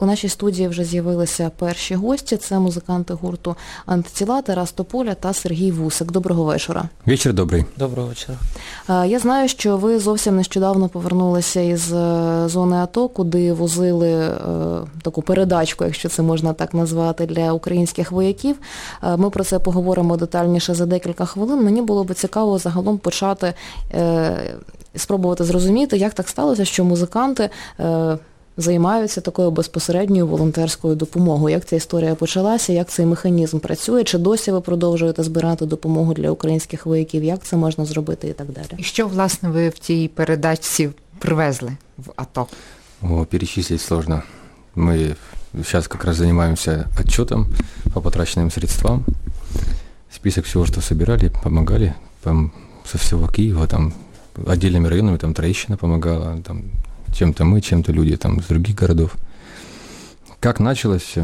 У нашій студії вже з'явилися перші гості. Це музиканти гурту «Антитіла» Тарас Тополя та Сергій Вусик. Доброго вечора. Вечір добрий. Доброго вечора. Я знаю, що ви зовсім нещодавно повернулися із зони АТО, куди возили таку передачку, якщо це можна так назвати, для українських вояків. Ми про це поговоримо детальніше за декілька хвилин. Мені було б цікаво загалом почати, спробувати зрозуміти, як так сталося, що музиканти займаються такою безпосередньою волонтерською допомогою. Як ця історія почалася, як цей механізм працює, чи досі ви продовжуєте збирати допомогу для українських вояків, як це можна зробити і так далі. І що, власне, ви в тій передачці привезли в АТО? Перечислить сложно. Мы сейчас как раз занимаемся отчетом по потраченным средствам. Список всего, что собирали, помогали со всего Киева, там отдельными районами, там Троещина помогала, там чем-то мы, чем-то люди там из других городов. Как началось все?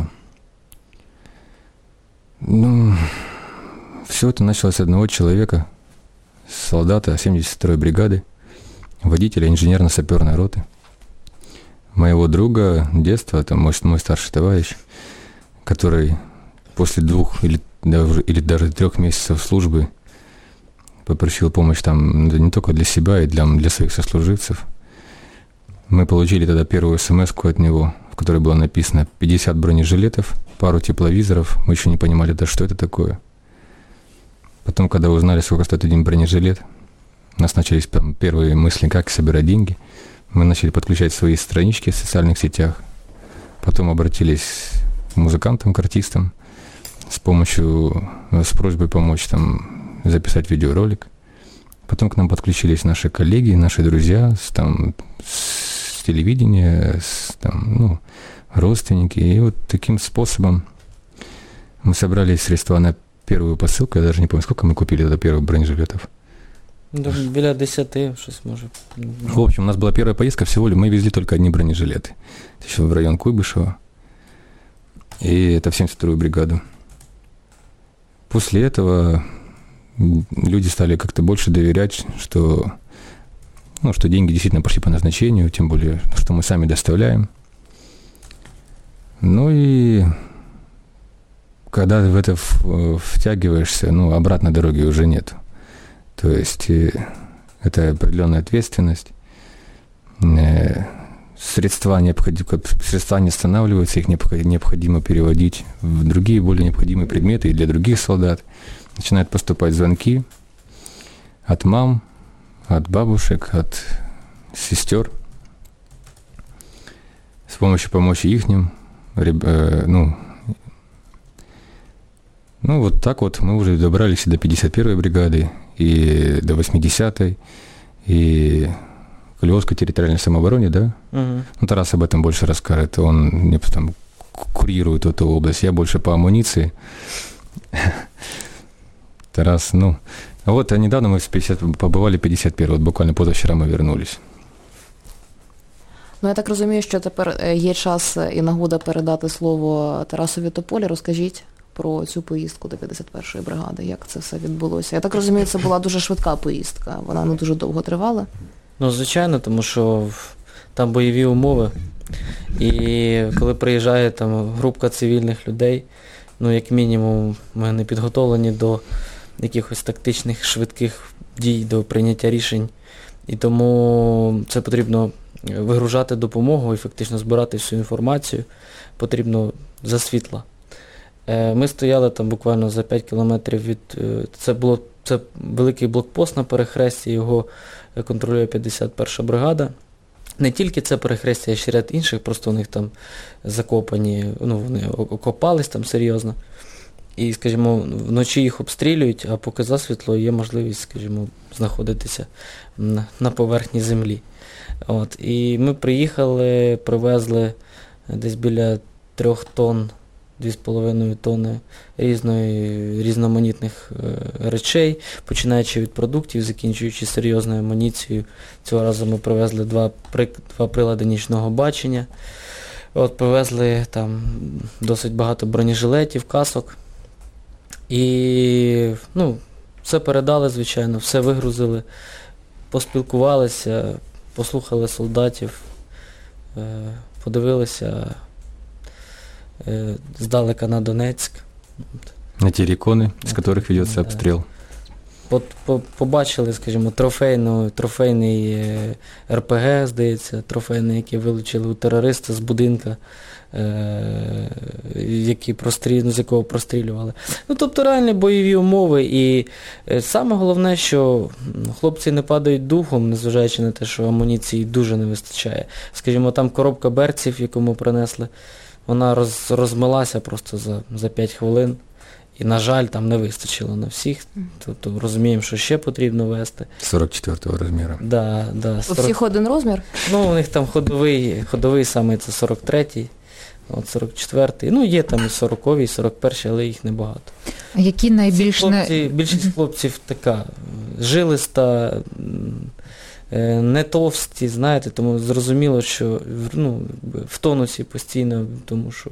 Все это началось с одного человека, солдата 72-й бригады, водителя инженерно-саперной роты, моего друга детства, это мой старший товарищ, который после 2 или даже 3 месяцев службы попросил помощь там не только для себя, и для своих сослуживцев. Мы получили тогда первую смс-ку от него, в которой было написано 50 бронежилетов, пару тепловизоров. Мы еще не понимали, да что это такое. Потом, когда узнали, сколько стоит один бронежилет, у нас начались первые мысли, как собирать деньги. Мы начали подключать свои странички в социальных сетях. Потом обратились к музыкантам, к артистам с просьбой помочь там записать видеоролик. Потом к нам подключились наши коллеги, наши друзья с телевидения, родственники. И вот таким способом мы собрали средства на первую посылку. Я даже не помню, сколько мы купили тогда первых бронежилетов. Біля 10, щось може. В общем, у нас была первая поездка, всего мы везли только одни бронежилеты. Еще в район Куйбышева. И это в 72-ю бригаду. После этого люди стали как-то больше доверять, что деньги действительно пошли по назначению, тем более, что мы сами доставляем. И когда в это втягиваешься, обратной дороги уже нет. То есть это определенная ответственность. Средства не останавливаются, их необходимо переводить в другие более необходимые предметы и для других солдат. Начинают поступать звонки от мам, от бабушек, от сестер. С помощью помощи ихним. Вот так вот мы уже добрались до 51-й бригады, и до 80-й, и к Львовской территориальной самообороне, да? Угу. Тарас об этом больше расскажет. Он там курирует эту область. Я больше по амуниции. Тарас, А недавно мы побывали в 51-й, буквально позавчера мы вернулись. Я так розумію, що тепер є час і нагода передати слово Тарасові Тополі. Розкажіть про цю поїздку до 51-ї бригади, як це все відбулося. Я так розумію, це була дуже швидка поїздка, вона не дуже довго тривала. Звичайно, тому що там бойові умови, і коли приїжджає там групка цивільних людей, як мінімум ми не підготовлені до якихось тактичних швидких дій, до прийняття рішень, і тому це потрібно вигружати допомогу і фактично збирати всю інформацію, потрібно за світла. Ми стояли там буквально за 5 кілометрів від... Це великий блокпост на перехресті, його контролює 51-ша бригада. Не тільки це перехрестя, а ще ряд інших, просто у них там закопані, вони окопались там серйозно. І, скажімо, вночі їх обстрілюють, а поки засвітло є можливість, скажімо, знаходитися на поверхні землі. І ми приїхали, привезли десь біля 3 тонн, 2,5 тонни різноманітних речей, починаючи від продуктів, закінчуючи серйозною амуніцією. Цього разу ми привезли 2 прилади нічного бачення. Привезли там досить багато бронежилетів, касок. І все передали, звичайно, все вигрузили, поспілкувалися, послухали солдатів, подивилися здалека на Донецьк. На те реконы, с которых ведется обстрел. Побачили, скажімо, трофейний РПГ, здається, трофейний, який вилучили у терориста з будинка, з якого прострілювали. Тобто реальні бойові умови, і саме головне, що хлопці не падають духом, незважаючи на те, що амуніції дуже не вистачає. Скажімо, там коробка берців, яку ми принесли, вона розмилася просто за 5 хвилин. І, на жаль, там не вистачило на всіх. Тобто розуміємо, що ще потрібно вести. 44-го розміру. Да. У всіх один розмір? У них там ходовий саме це 43-й, 44-й. Є там і 40-й, і 41-й, але їх небагато. Які найбільш... Більшість хлопців така жилиста, не товсті, знаєте, тому зрозуміло, що в тонусі постійно, тому що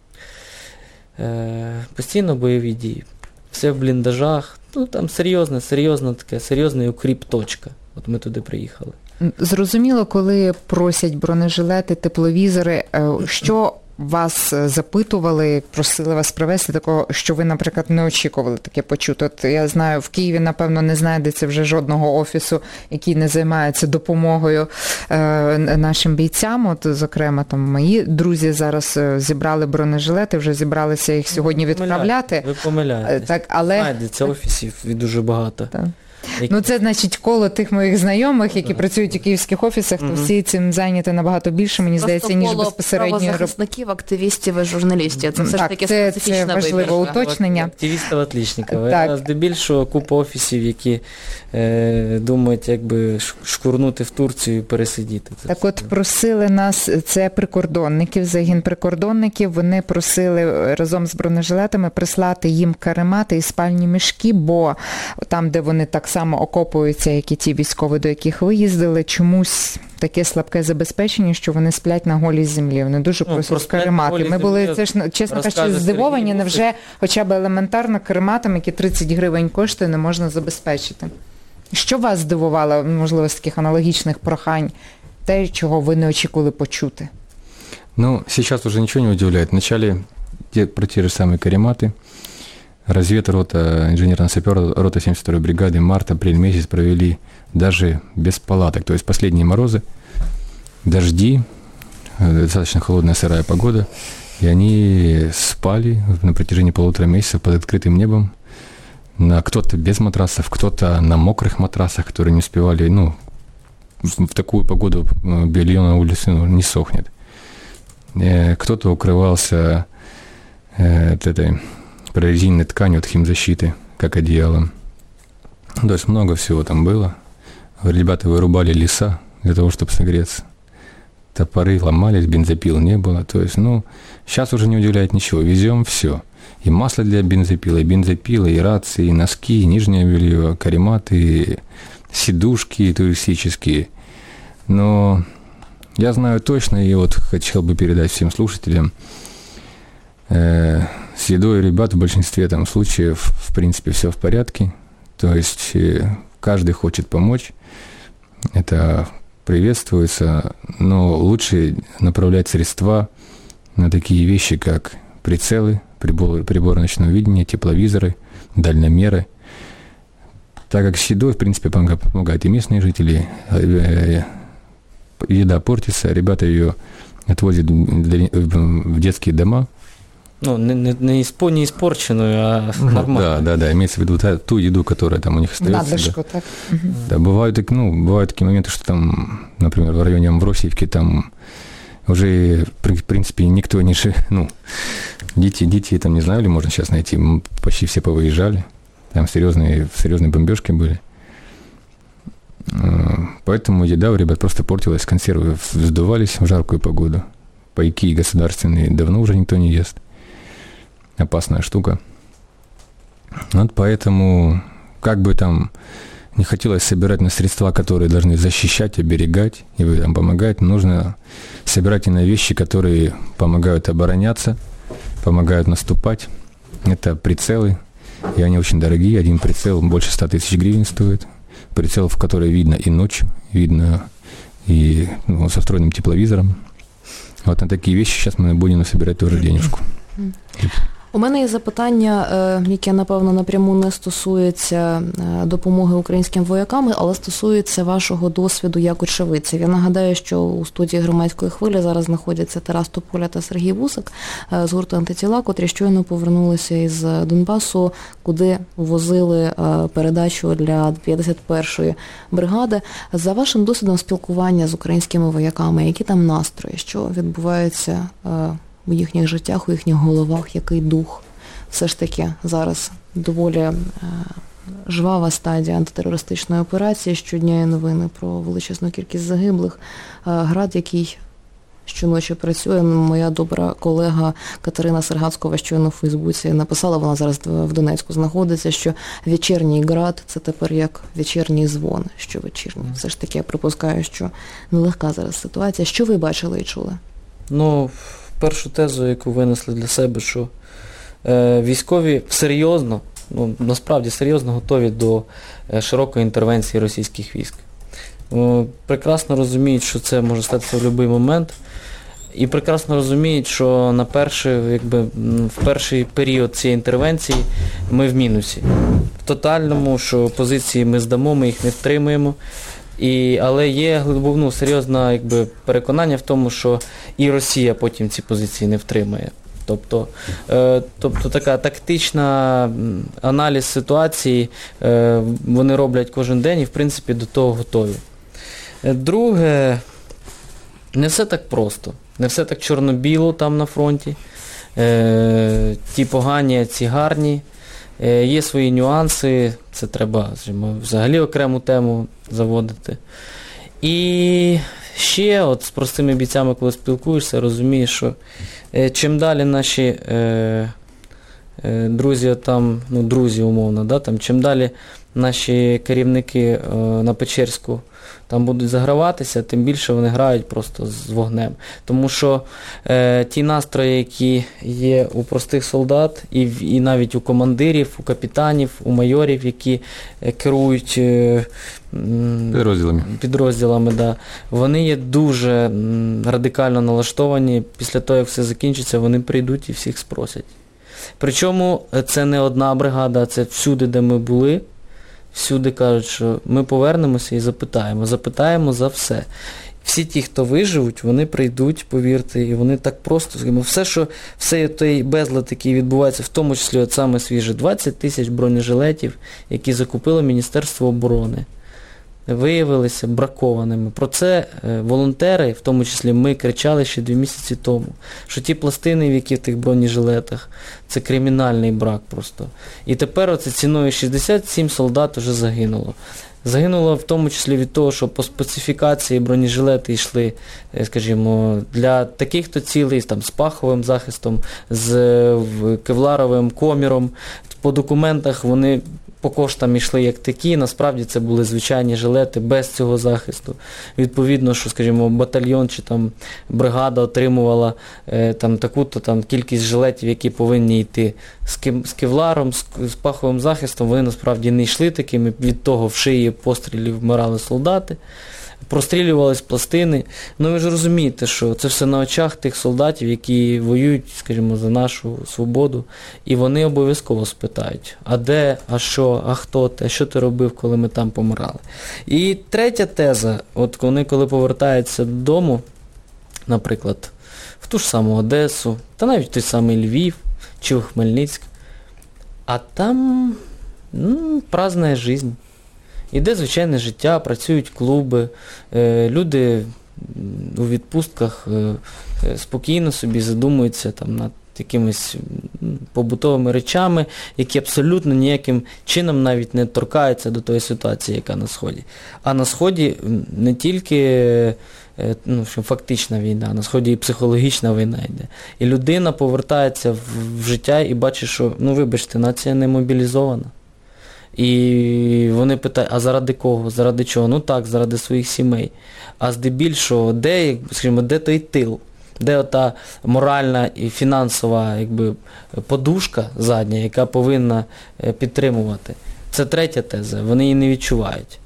постійно бойові дії. Все в бліндажах. Там серйозний укріп-точка. От ми туди приїхали. Зрозуміло, коли просять бронежилети, тепловізори, що вас запитували, просили вас привезти такого, що ви, наприклад, не очікували таке почути? От я знаю, в Києві, напевно, не знайдеться вже жодного офісу, який не займається допомогою нашим бійцям. От, зокрема, там мої друзі зараз зібрали бронежилети, вже зібралися їх сьогодні відправляти. Ви помиляєтесь. Так, але... Знайдеться офісів і дуже багато. Так. Це, значить, коло тих моїх знайомих, які працюють у київських офісах, то всі цим зайняті набагато більше, мені здається, ніж безпосередньо... правозахисників, активістів і журналістів. Це все ж таки специфічна вибірка. Це важливе уточнення. Активістів-отлічників. А здебільшого купа офісів, які думають, якби шкурнути в Турцію і пересидіти. Так от просили нас, це прикордонників, загін прикордонників, вони просили разом з бронежилетами прислати їм каремати і спальні мішки, бо там, де вони так само окопуються, як і ті військові, до яких ви їздили, чомусь таке слабке забезпечення, що вони сплять на голій землі. Вони дуже просять каремати. Ми були, чесно кажучи, здивовані, невже хоча б елементарно карематам, які 30 гривень коштує, не можна забезпечити. Що вас здивувало, можливо, з таких аналогічних прохань, те, чого ви не очікували почути? Сейчас уже ничего не удивляет. Вначале про те же самые карематы. Разведрота, инженерно-саперная рота 72-й бригады март-апрель месяц провели даже без палаток. То есть последние морозы, дожди, достаточно холодная сырая погода, и они спали на протяжении 1,5 месяца под открытым небом. Кто-то без матрасов, кто-то на мокрых матрасах, которые не успевали, в такую погоду белье на улице не сохнет. Кто-то укрывался этой прорезиненной тканью от химзащиты, как одеялом. То есть много всего там было. Ребята вырубали леса для того, чтобы согреться. Топоры ломались, бензопил не было. То есть, сейчас уже не удивляет ничего. Везем все. И масло для бензопилы, и рации, и носки, и нижнее белье, карематы, сидушки туристические. Но я знаю точно, и вот хотел бы передать всем слушателям, с едой ребят в большинстве случаев, в принципе, все в порядке. То есть каждый хочет помочь. Это приветствуется. Но лучше направлять средства на такие вещи, как прицелы, приборы ночного видения, тепловизоры, дальномеры. Так как с едой, в принципе, помогают и местные жители. Еда портится, ребята ее отвозят в детские дома. Не испорченную, а нормально. Да, имеется в виду ту еду, которая там у них остается. Надлишку, так. Да, бывают такие моменты, что там, например, в районе Амвросиевки там уже, в принципе, никто не... Дети там, не знаю, ли можно сейчас найти, почти все повыезжали. Там серьезные бомбежки были. Поэтому еда у ребят просто портилась, консервы вздувались в жаркую погоду. Пайки государственные давно уже никто не ест. Опасная штука. Вот поэтому, как бы там не хотелось собирать на средства, которые должны защищать, оберегать и там помогать, нужно собирать и на вещи, которые помогают обороняться, помогают наступать. Это прицелы, и они очень дорогие. Один прицел больше 100 тысяч гривен стоит. Прицел, в который видно и ночью, видно и со встроенным тепловизором. Вот на такие вещи сейчас мы будем собирать тоже денежку. У мене є запитання, яке, напевно, напряму не стосується допомоги українським воякам, але стосується вашого досвіду як очевидців. Я нагадаю, що у студії «Громадської хвилі» зараз знаходяться Тарас Тополя та Сергій Вусик з гурту «Антитіла», котрі щойно повернулися із Донбасу, куди возили передачу для 51-ї бригади. За вашим досвідом спілкування з українськими вояками, які там настрої, що відбувається у їхніх життях, у їхніх головах, який дух? Все ж таки зараз доволі жвава стадія антитерористичної операції, щодня є новини про величезну кількість загиблих. Град, який щоночі працює. Моя добра колега Катерина Сергацькова щойно в Фейсбуці написала, вона зараз в Донецьку знаходиться, що вечірній град – це тепер як вечірній дзвон, що вечірній. Все ж таки, я припускаю, що нелегка зараз ситуація. Що ви бачили і чули? Першу тезу, яку винесли для себе, що військові серйозно, насправді серйозно готові до широкої інтервенції російських військ. Прекрасно розуміють, що це може статися в будь-який момент, і прекрасно розуміють, що в перший період цієї інтервенції ми в мінусі. В тотальному, що позиції ми здамо, ми їх не втримуємо. Але є серйозне переконання в тому, що і Росія потім ці позиції не втримає. Тобто така тактична аналіз ситуації вони роблять кожен день і, в принципі, до того готові. Друге, не все так просто, не все так чорно-біло там на фронті. Ті погані, а ці гарні. Є свої нюанси, це треба взагалі окрему тему заводити. І ще з простими бійцями, коли спілкуєшся, розумієш, що чим далі наші друзі друзі умовно, чим далі наші керівники на Печерську там будуть заграватися, тим більше вони грають просто з вогнем. Тому що ті настрої, які є у простих солдат, і навіть у командирів, у капітанів, у майорів, які керують підрозділами, вони є дуже радикально налаштовані. Після того, як все закінчиться, вони прийдуть і всіх спросять. Причому це не одна бригада, а це всюди, де ми були. Всюди кажуть, що ми повернемося і запитаємо за все. Всі ті, хто виживуть, вони прийдуть, повірте, і вони так просто, все той безлад, який відбувається, в тому числі саме свіже, 20 тисяч бронежилетів, які закупило Міністерство оборони, виявилися бракованими. Про це волонтери, в тому числі ми, кричали ще 2 місяці тому, що ті пластини, які в тих бронежилетах, це кримінальний брак просто. І тепер ціною 67 солдат вже загинуло. Загинуло в тому числі від того, що по специфікації бронежилети йшли, скажімо, для таких-то цілей, з паховим захистом, з кевларовим коміром. По документах вони по коштам йшли як такі, насправді це були звичайні жилети без цього захисту. Відповідно, що, скажімо, батальйон чи бригада отримувала таку-то кількість жилетів, які повинні йти з кевларом, з паховим захистом, вони насправді не йшли такими, від того в шиї пострілів вмирали солдати. Прострілювались пластини. Ви ж розумієте, що це все на очах тих солдатів, які воюють, скажімо, за нашу свободу, і вони обов'язково спитають, а де, а що, а хто ти, а що ти робив, коли ми там помирали. І третя теза, вони коли повертаються додому, наприклад, в ту ж саму Одесу, та навіть в той самий Львів, чи в Хмельницьк, а там праздна життя. Іде звичайне життя, працюють клуби, люди у відпустках спокійно собі задумуються над якимись побутовими речами, які абсолютно ніяким чином навіть не торкаються до тої ситуації, яка на Сході. А на Сході не тільки фактична війна, на Сході і психологічна війна йде. І людина повертається в життя і бачить, що, вибачте, нація не мобілізована. І вони питають, а заради кого, заради чого? Так, заради своїх сімей. А здебільшого, де той тил? Де ота моральна і фінансова подушка задня, яка повинна підтримувати? Це третя теза, вони її не відчувають.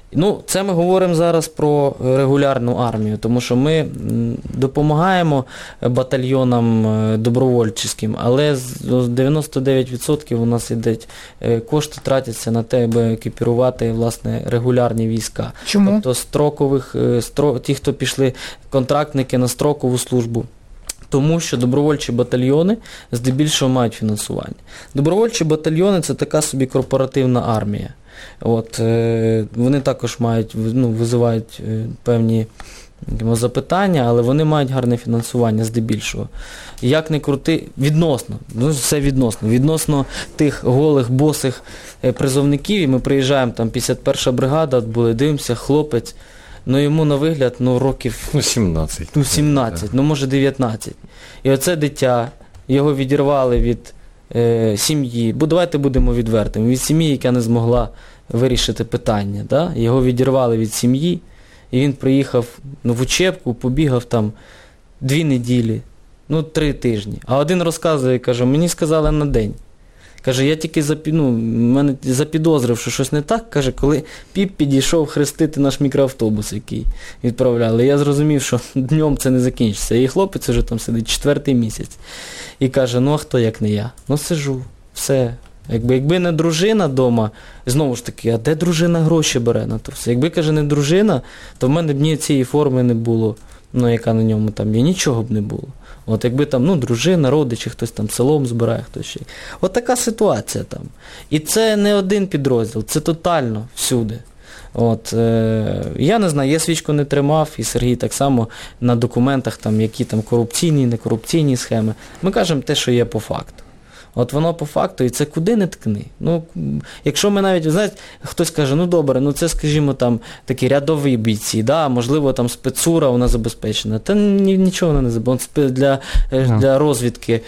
Ну, це ми говоримо зараз про регулярну армію, тому що ми допомагаємо батальйонам добровольчим, але 99% у нас йдуть кошти тратяться на те, аби екіпірувати, власне, регулярні війська. Чому? Тобто ті, хто пішли контрактники на строкову службу. Тому що добровольчі батальйони здебільшого мають фінансування. Добровольчі батальйони – це така собі корпоративна армія. Вони також визивають певні запитання, але вони мають гарне фінансування здебільшого. Як не крути, все відносно тих голих, босих призовників, і ми приїжджаємо, там 51-ша бригада, дивимося, хлопець, йому на вигляд, років... 17. 17, може 19. І оце дитя, його відірвали від сім'ї, бо давайте будемо відвертими, від сім'ї, яка не змогла вирішити питання. Да? Його відірвали від сім'ї, і він приїхав в учебку, побігав там 2 неділі, 3 тижні. А один розказує, каже, мені сказали на день. Каже, я тільки запідозрив, що щось не так, каже, коли Піп підійшов хрестити наш мікроавтобус, який відправляли. Я зрозумів, що днем це не закінчиться. І хлопець вже там сидить 4-й місяць. І каже, а хто як не я? Сижу, все. Якби не дружина вдома, знову ж таки, а де дружина гроші бере на то все? Якби, каже, не дружина, то в мене б ні цієї форми не було, яка на ньому там є, нічого б не було. Якби там, дружина, родичі, хтось там селом збирає, хтось ще. Така ситуація там. І це не один підрозділ, це тотально всюди. Я не знаю, я свічку не тримав, і Сергій так само на документах, які там корупційні, некорупційні схеми. Ми кажемо те, що є по факту. Воно по факту, і це куди не ткни. Якщо ми навіть, знаєте, хтось каже, добре, це, скажімо, там такі рядові бійці, да, можливо, там спецура вона забезпечена. Та нічого вона не забезпечена. Для розвідки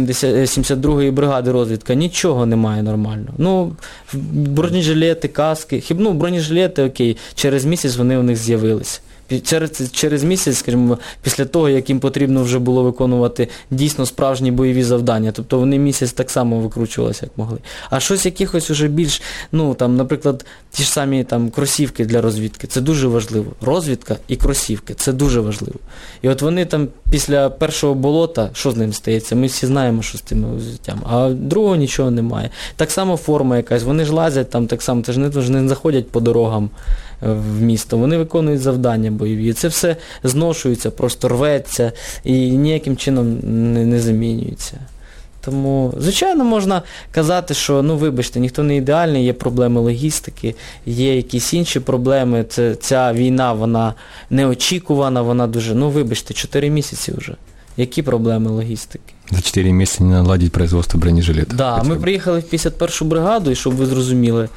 72-ї бригади розвідка нічого немає нормально. Бронежилети, каски, бронежилети, окей, через місяць вони у них з'явилися. Через місяць, скажімо, після того, як їм потрібно вже було виконувати дійсно справжні бойові завдання. Тобто вони місяць так само викручувалися, як могли. А щось якихось уже більш, наприклад, ті ж самі кросівки для розвідки. Це дуже важливо. Розвідка і кросівки. Це дуже важливо. І вони там після першого болота, що з ним стається? Ми всі знаємо, що з тими життям. А другого нічого немає. Так само форма якась. Вони ж лазять там так само. Це ж не заходять по дорогам в місто. Вони виконують завдання бойові. І це все зношується, просто рветься і ніяким чином не замінюється. Тому, звичайно, можна казати, що, вибачте, ніхто не ідеальний, є проблеми логістики, є якісь інші проблеми. Ця війна, вона неочікувана, вона дуже, вибачте, 4 місяці вже. Які проблеми логістики? За 4 місяці не наладить производство бронежилетів. Так, ми приїхали в 51-шу бригаду, і щоб ви зрозуміли,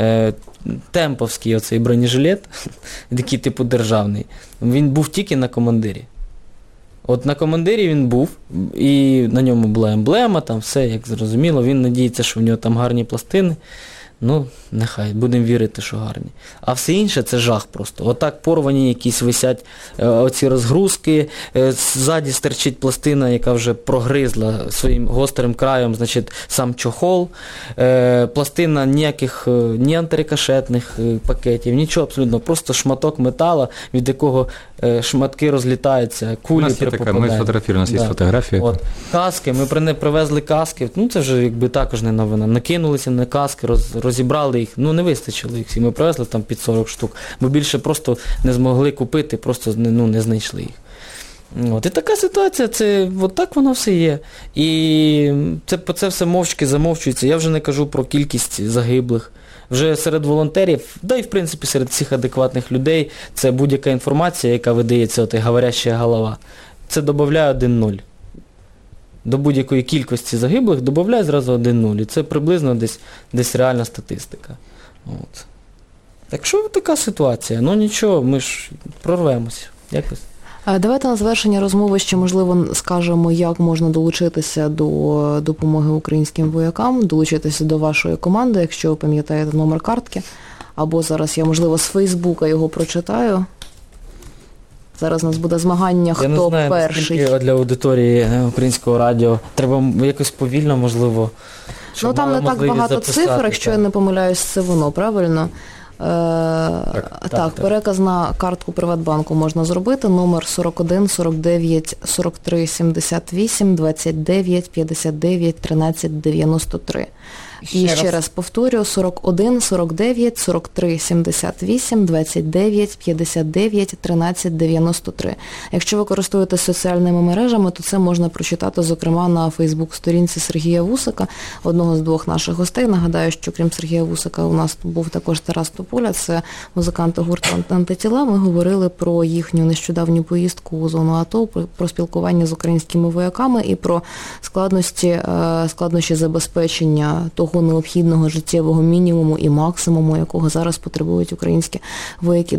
темповський оцей бронежилет, такий типу державний, він був тільки на командирі. На командирі він був, і на ньому була емблема, там все, як зрозуміло, він надіється, що в нього там гарні пластини. Нехай, будемо вірити, що гарні. А все інше – це жах просто. Отак порвані якісь висять оці розгрузки, ззаді стерчить пластина, яка вже прогризла своїм гострим краєм, значить, сам чохол. Пластина ніяких, ні антирикошетних пакетів, нічого абсолютно, просто шматок металу, від якого шматки розлітаються, кулі при попаданні. Ми сфотографували, у нас є фотографія. Каски, ми привезли каски, це вже також не новина. Накинулися на каски, розібрали їх, не вистачило їх всі. Ми привезли там під 40 штук, бо більше просто не змогли купити, просто не знайшли їх. І така ситуація, так воно все є. І це все мовчки замовчується. Я вже не кажу про кількість загиблих. Вже серед волонтерів, да і в принципі серед всіх адекватних людей, це будь-яка інформація, яка видається, говоряща голова, це додає 1-0. До будь-якої кількості загиблих додає зразу 1-0. І це приблизно десь реальна статистика. Так що така ситуація? Нічого, ми ж прорвемося якось. Давайте на завершення розмови ще, можливо, скажемо, як можна долучитися до допомоги українським воякам, долучитися до вашої команди, якщо ви пам'ятаєте номер картки. Або зараз я, можливо, з Фейсбука його прочитаю. Зараз у нас буде змагання, хто перший. Я не знаю, наскільки для аудиторії Українського радіо треба якось повільно, можливо, там не так багато цифр, якщо я не помиляюсь, це воно, правильно? Так, переказ на картку Приватбанку можна зробити. Номер 41 49 43 78 29 59 13 93. І ще раз повторюю, 41 49 43 78 29 59 13 93. Якщо ви користуєтесь соціальними мережами, то це можна прочитати, зокрема, на Фейсбук-сторінці Сергія Вусика, одного з двох наших гостей. Нагадаю, що крім Сергія Вусика у нас був також Тарас Тополя, це музиканти гурту «Антитіла». Ми говорили про їхню нещодавню поїздку у зону АТО, про спілкування з українськими вояками і про складнощі забезпечення того необхідного життєвого мінімуму і максимуму, якого зараз потребують українські вояки.